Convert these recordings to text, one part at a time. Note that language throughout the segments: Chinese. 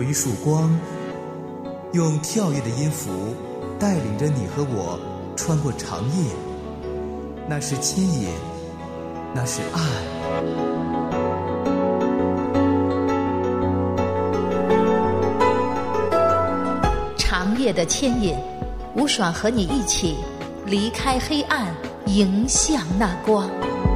一束光，用跳跃的音符带领着你和我穿过长夜。那是牵引，那是爱。 长夜的牵引，吴爽和你一起离开黑暗，迎向那光。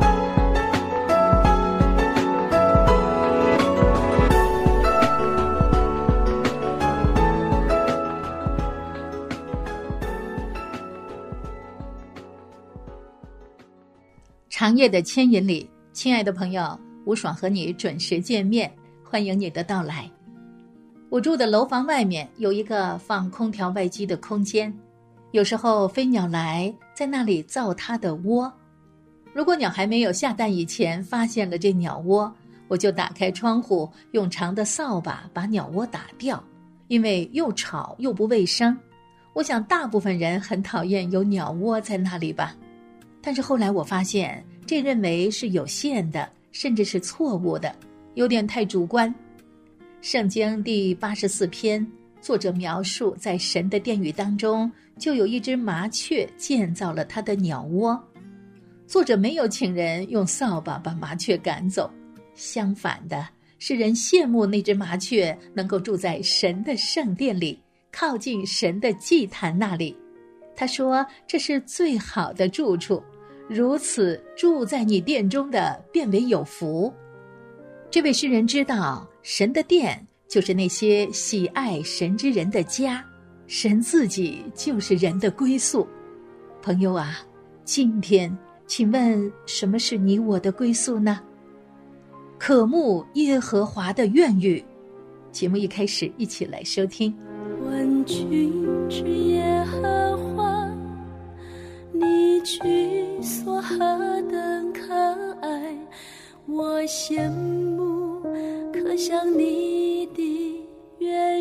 长夜的牵引里，亲爱的朋友，吴爽和你准时见面，欢迎你的到来。我住的楼房外面有一个放空调外机的空间，有时候飞鸟来，在那里造它的窝。如果鸟还没有下蛋以前发现了这鸟窝，我就打开窗户，用长的扫把把鸟窝打掉，因为又吵又不卫生。我想大部分人很讨厌有鸟窝在那里吧。但是后来我发现，这认为是有限的，甚至是错误的，有点太主观。圣经第84篇，作者描述在神的殿宇当中，就有一只麻雀建造了它的鸟窝。作者没有请人用扫把把麻雀赶走，相反的，是人羡慕那只麻雀能够住在神的圣殿里，靠近神的祭坛那里。他说这是最好的住处，如此住在你殿中的便为有福。这位诗人知道，神的殿就是那些喜爱神之人的家，神自己就是人的归宿。朋友啊，今天请问什么是你我的归宿呢？渴慕耶和华的愿语。节目一开始一起来收听。 万军之耶和华，你居所何等可爱，我羡慕可想你的言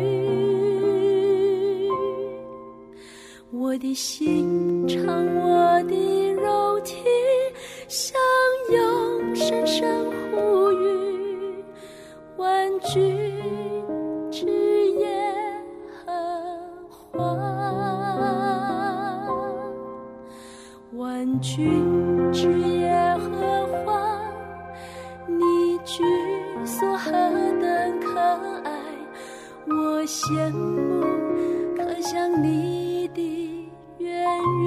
语。我的心肠，我的肉体，相拥深深呼吁，万军之耶和华，万军之耶和华，你居所何等可爱，我羡慕可想你的言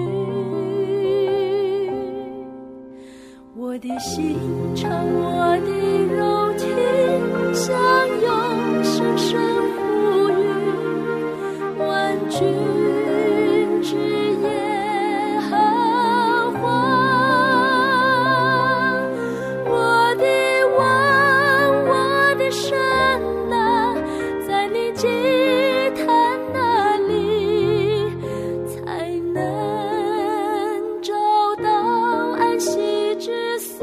语。我的心肠，我的肉体，相拥深深呼吁，万军之耶和华，我的王，我的神啊，在你祭坛那里才能找到安息之所，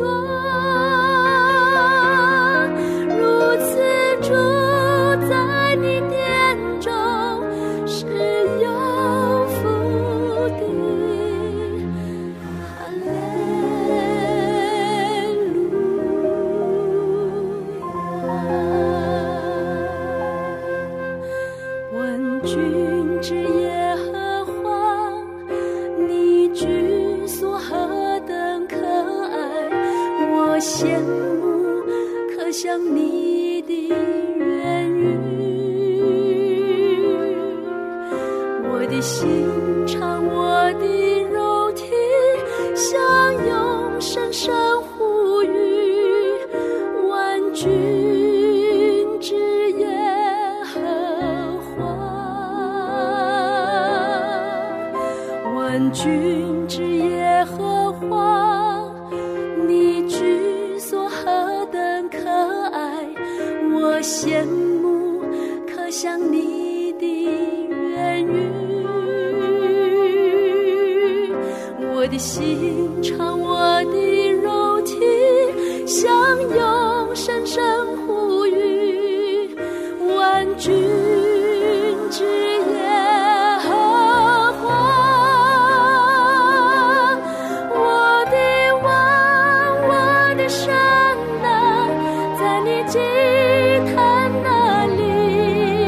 如此住在你殿中是有福的。哈利路亚，万军之耶和华，你居所何等可爱，我羡慕可想你的言语。我的心肠，我的肉体，相拥深深呼吁，万军之耶和华，万军之耶和华，你居所何等可爱，我羡慕可想你的言语。我的心肠，我的肉体，相拥深深呼吁，万军之耶和华，我的王，我的神啊，在你祭坛那里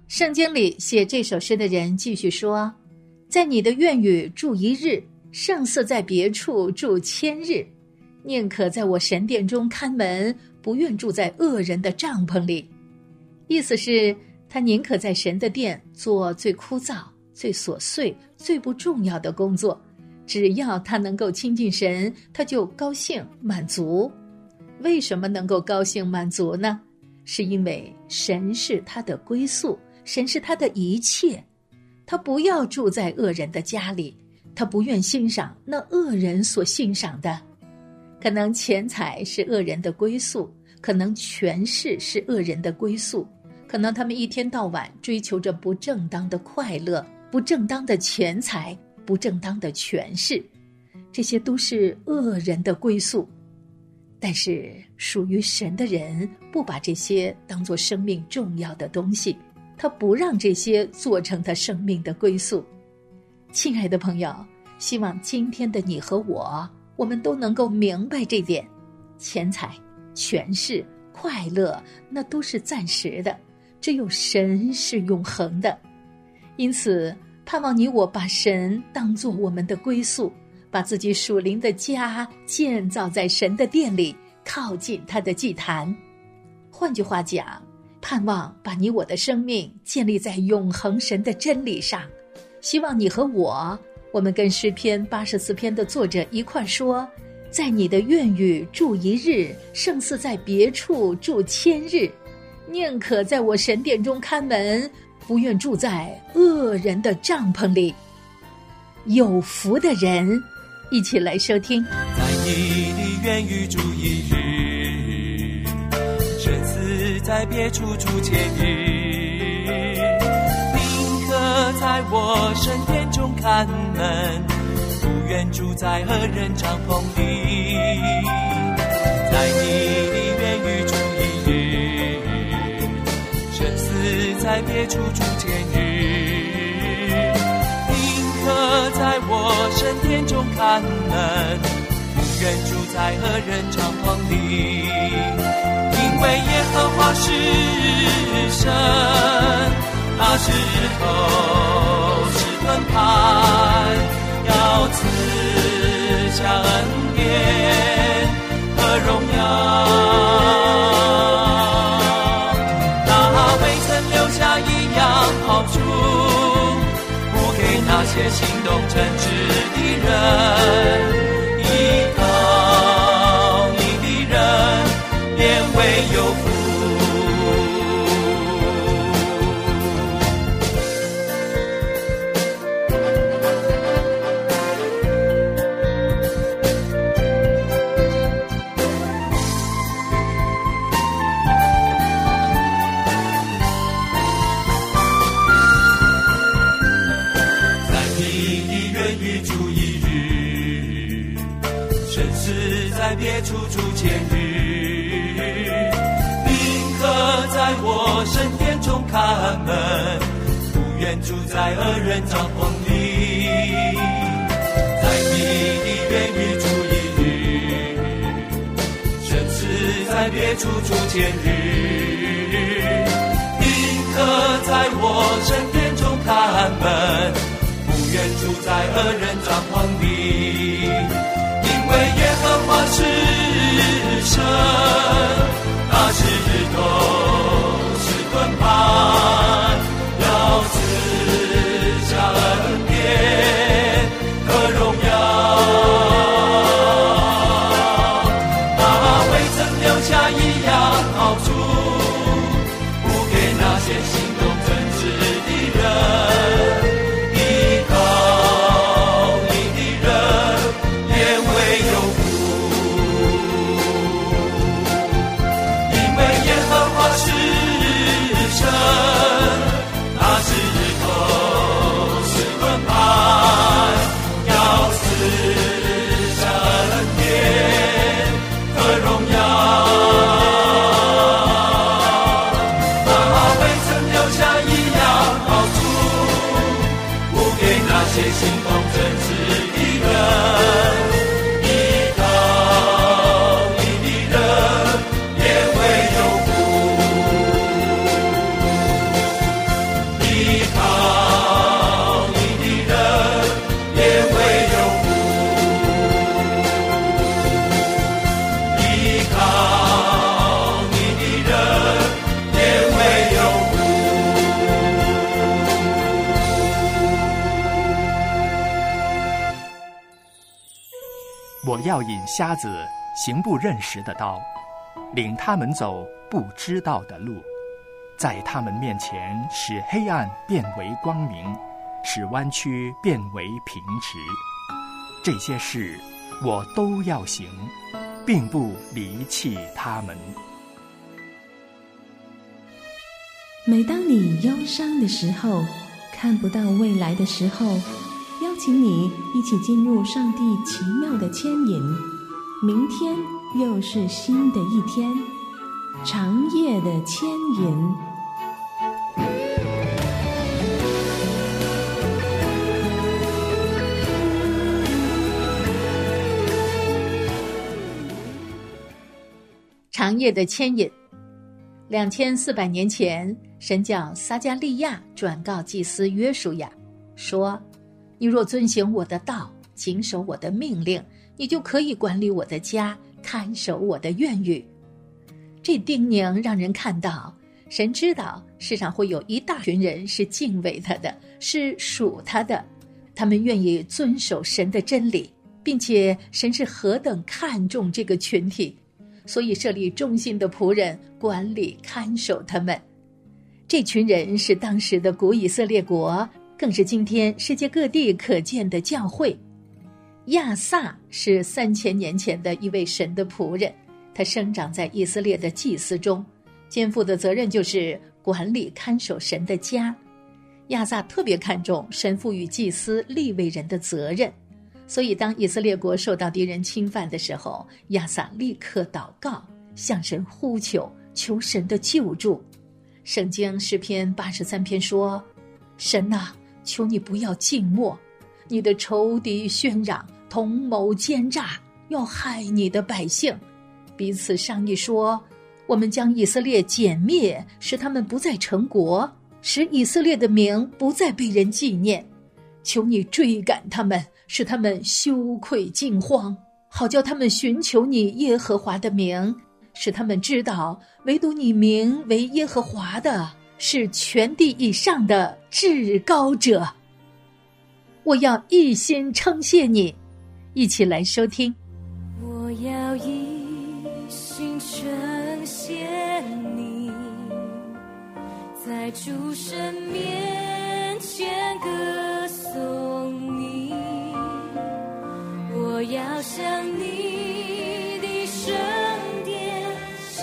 圣经里写这首诗的人继续说，在你的院宇住一日，胜似在别处住千日。宁可在我神殿中看门，不愿住在恶人的帐篷里。意思是他宁可在神的殿做最枯燥、最琐碎、最不重要的工作，只要他能够亲近神，他就高兴满足。为什么能够高兴满足呢？是因为神是他的归宿，神是他的一切。他不要住在恶人的家里，他不愿欣赏那恶人所欣赏的。可能钱财是恶人的归宿，可能权势是恶人的归宿，可能他们一天到晚追求着不正当的快乐，不正当的钱财，不正当的权势，这些都是恶人的归宿。但是属于神的人不把这些当作生命重要的东西，他不让这些做成他生命的归宿。亲爱的朋友，希望今天的你和我们都能够明白这点。钱财、权势、快乐，那都是暂时的，只有神是永恒的。因此盼望你我把神当作我们的归宿，把自己属灵的家建造在神的殿里，靠近他的祭坛。换句话讲，盼望把你我的生命建立在永恒神的真理上。希望你和我们跟诗篇84篇的作者一块说，在你的院宇住一日，胜似在别处住千日。宁可在我神殿中看门，不愿住在恶人的帐篷里。有福的人，一起来收听。 在你的院宇住一日，胜似在别处住千日。宁可在我神殿中看门，不愿住在恶人帐篷里。在你的院宇住一日，胜似在别处住千日。在我神殿中看门，不愿住在恶人帐篷里。因为耶和华是神，他是日头，是盾牌，要赐下恩典和荣耀。他未曾留下一样好处，那些行动正直的人，依靠你的人便为有福。在别处住千日，宁可在我神殿中看门，不愿住在恶人帐篷里。在你的院宇住一日，胜似在别处住千日。宁可在我神殿中看门，不愿住在恶人帐篷里。因为耶和华是神，他是日头，是盾牌，要赐下恩典和荣耀。他未曾留下一样好处，不给那些行动正直的人。依靠你的人便为有福，因为耶和华是神，他是日头，是盾牌，要赐下恩典和荣耀。他未曾我要引瞎子行不认识的道，领他们走不知道的路，在他们面前使黑暗变为光明，使弯曲变为平直。这些事我都要行，并不离弃他们。 每当你忧伤的时候，看不到未来的时候，邀请你一起进入上帝奇妙的牵引。明天又是新的一天，长夜的牵引。 长夜的牵引。2400年前，神叫撒迦利亚转告祭司约书亚说，你若遵行我的道，谨守我的命令，你就可以管理我的家，看守我的院宇。这叮咛让人看到，神知道世上会有一大群人是敬畏他的，是属他的，他们愿意遵守神的真理，并且神是何等看重这个群体，所以设立忠心的仆人管理看守他们。这群人是当时的古以色列国，更是今天世界各地可见的教会。亚萨是3000年前的一位神的仆人，他生长在以色列的祭司中，肩负的责任就是管理看守神的家。亚萨特别看重神赋予祭司利未人的责任，所以当以色列国受到敌人侵犯的时候，亚萨立刻祷告，向神呼求，求神的救助。圣经诗篇83篇说，神啊，求你不要静默，你的仇敌喧嚷，同谋奸诈，要害你的百姓，彼此商议说，我们将以色列歼灭，使他们不再成国，使以色列的名不再被人纪念。求你追赶他们，使他们羞愧惊慌，好叫他们寻求你耶和华的名，使他们知道唯独你名为耶和华的是全地以上的至高者。我要一心称谢你，一起来收听。 我要一心称谢你，在主神面前歌颂你，我要向你的圣殿下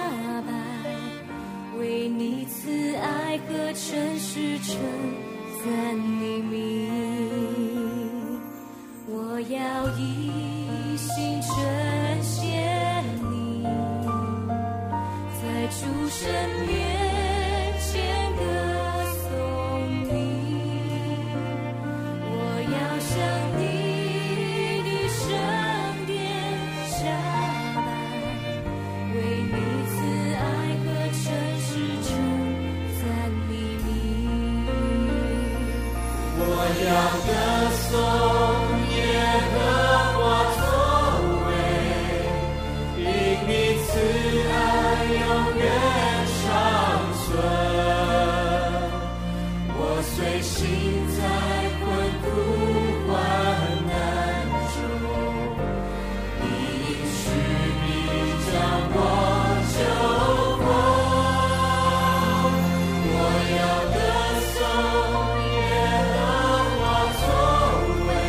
拜，为你慈爱和诚实称赞你名。我要一心称谢你，在主神面前歌颂你，我要向你的圣殿下拜，为你慈爱和诚实称赞你名。我要歌颂我要歌颂耶和华作为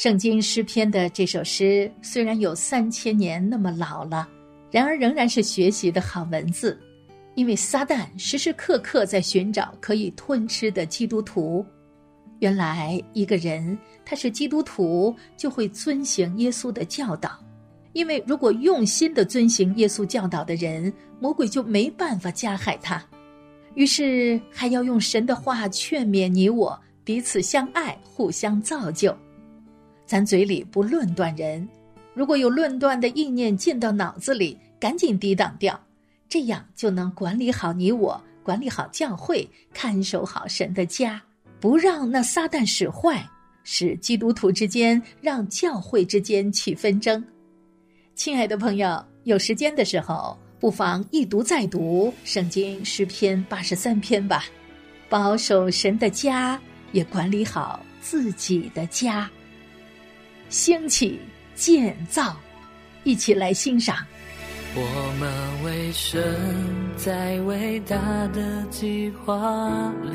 圣经诗篇的这首诗虽然有3000年那么老了，然而仍然是学习的好文字，因为撒旦时时刻刻在寻找可以吞吃的基督徒。原来一个人他是基督徒，就会遵行耶稣的教导，因为如果用心地遵行耶稣教导的人，魔鬼就没办法加害他。于是还要用神的话劝勉你我彼此相爱，互相造就。咱嘴里不论断人，如果有论断的意念进到脑子里，赶紧抵挡掉，这样就能管理好你我，管理好教会，看守好神的家，不让那撒旦使坏，使基督徒之间，让教会之间起纷争。亲爱的朋友，有时间的时候不妨一读再读圣经诗篇83篇吧，保守神的家，也管理好自己的家。兴起建造，一起来欣赏。 我们为神在伟大的计划里，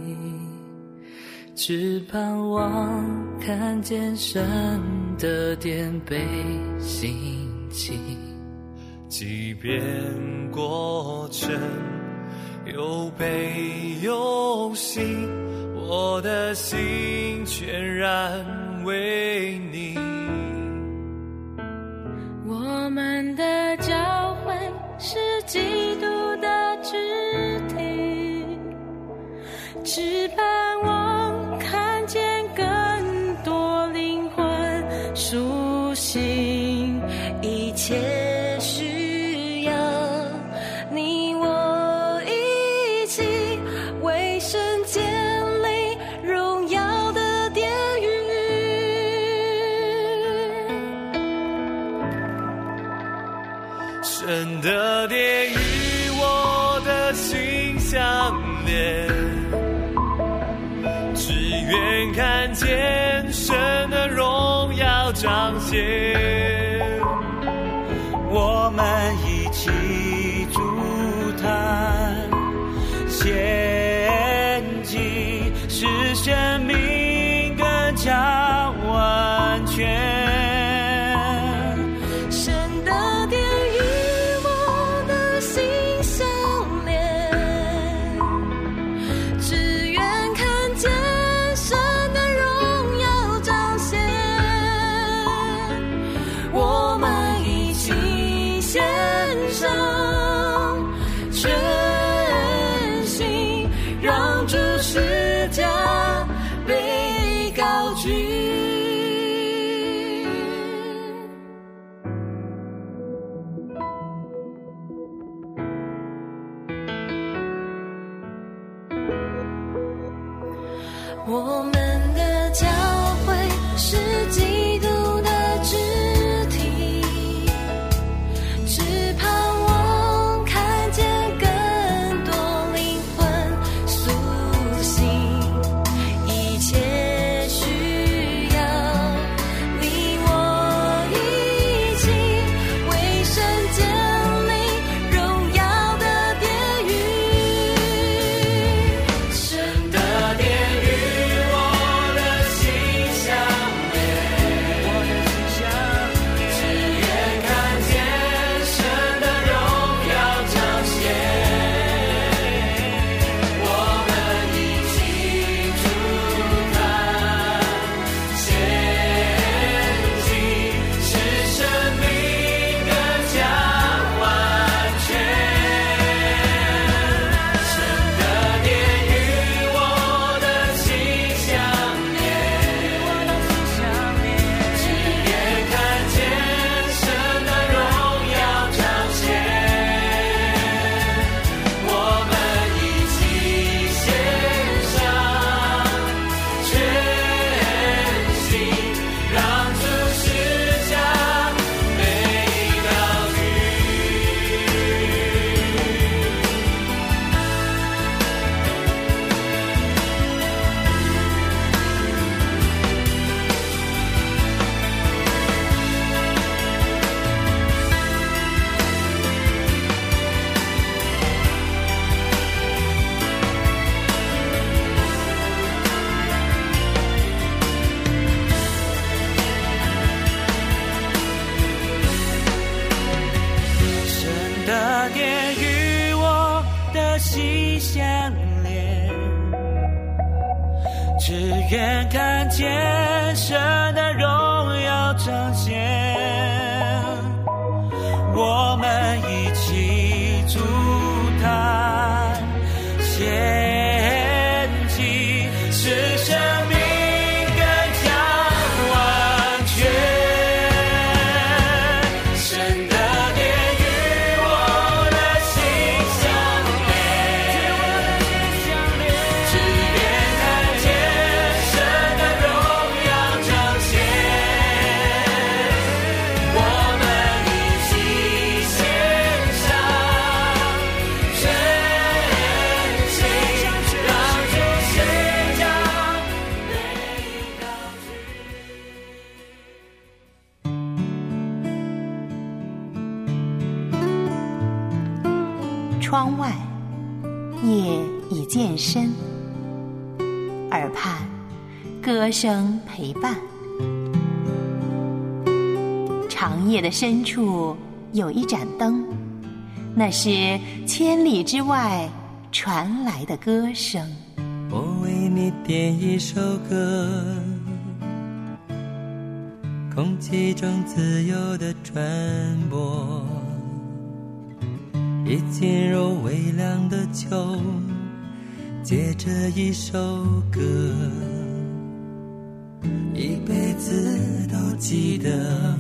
只盼望看见神的殿被兴起。 即便过程有悲有喜，我的心全然为你。 我们的教会是基督的肢体，只盼望看见更多灵魂苏醒，一切需要你我一起为神建立荣耀的殿宇。 神的殿与我的心相连，只愿看见神的荣耀彰显。 我们一起祝坛献祭，使生命更加完全。 我们的教会是基督的肢体，只盼望看见更多灵魂苏醒，一切需要你我一起为神建立荣耀的殿宇。神的殿宇点与我的心相连，只愿看见神的荣耀彰显，我们一起祝他献祭，使生命更加完全。神的殿与我的心相连，只愿看见神的荣耀彰显，我们一起献上真心，让主宣讲美好窗外夜已渐深，耳畔歌声陪伴。长夜的深处有一盏灯，那是千里之外传来的歌声。 我为你点一首歌，空气中自由的传播，一进入微凉的秋，借着一首歌，一辈子都记得。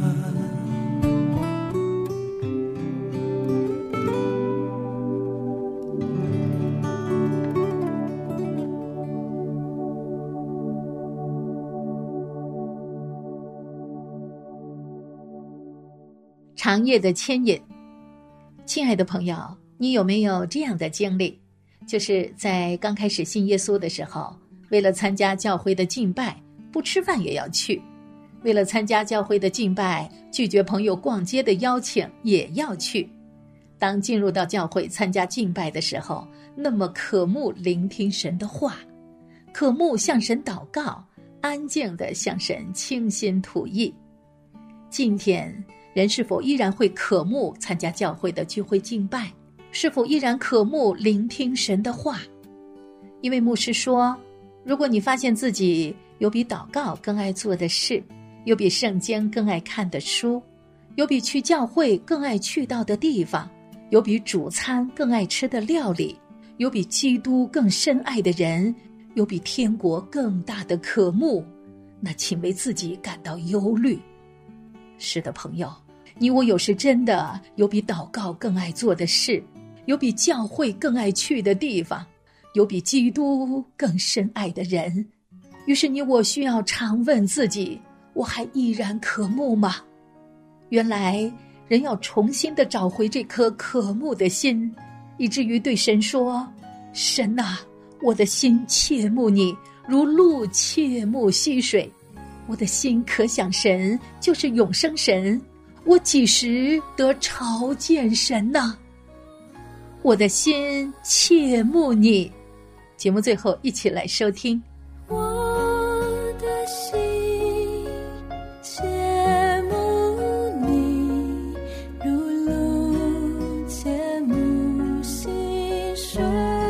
长夜的牵引。亲爱的朋友，你有没有这样的经历？就是在刚开始信耶稣的时候，为了参加教会的敬拜，不吃饭也要去；为了参加教会的敬拜，拒绝朋友逛街的邀请也要去。当进入到教会参加敬拜的时候，那么渴慕聆听神的话，渴慕向神祷告，安静地向神倾心吐意。今天人是否依然会渴慕参加教会的聚会敬拜？是否依然渴慕聆听神的话？因为牧师说，如果你发现自己有比祷告更爱做的事，有比圣经更爱看的书，有比去教会更爱去到的地方，有比主餐更爱吃的料理，有比基督更深爱的人，有比天国更大的渴慕，那请为自己感到忧虑。是的，朋友，你我有时真的有比祷告更爱做的事，有比教会更爱去的地方，有比基督更深爱的人。于是你我需要常问自己，我还依然渴慕吗？原来人要重新的找回这颗渴慕的心，以至于对神说，神啊，我的心切慕你，如鹿切慕溪水。我的心可想神，就是永生神，我几时得朝见神呢？我的心切慕你。节目最后一起来收听。 我的心切慕你，如鹿切慕溪水，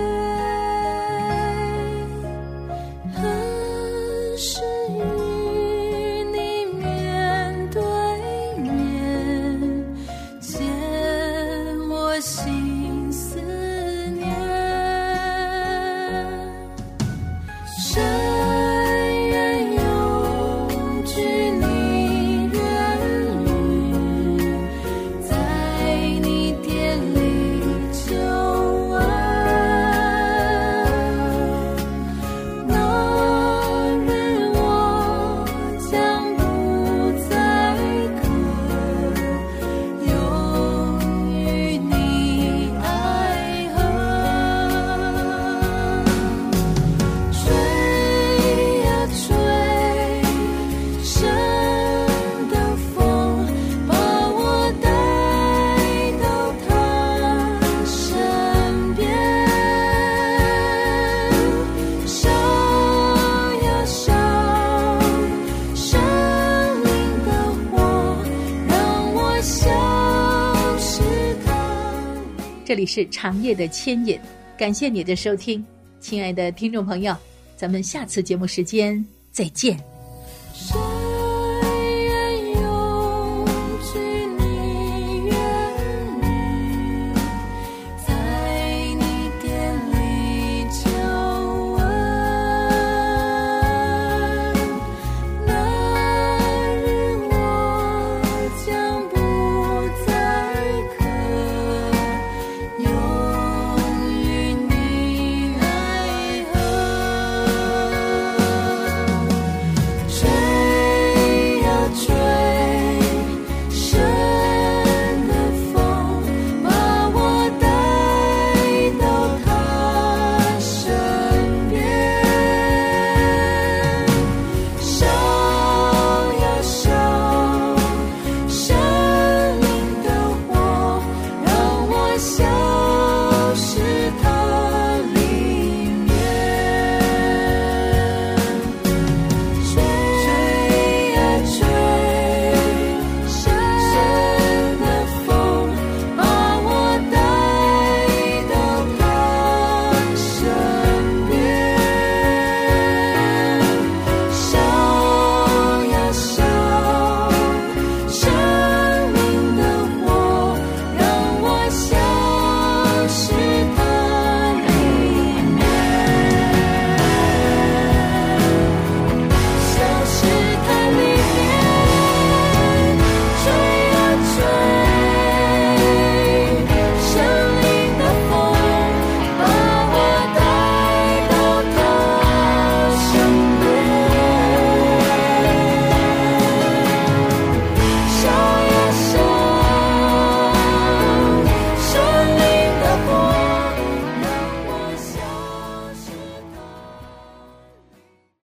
何时与你面对面，见我心思念。深渊永距离远离，在你殿里求安。那日我将不再渴，永与你爱这里是长夜的牵引，感谢你的收听，亲爱的听众朋友，咱们下次节目时间再见。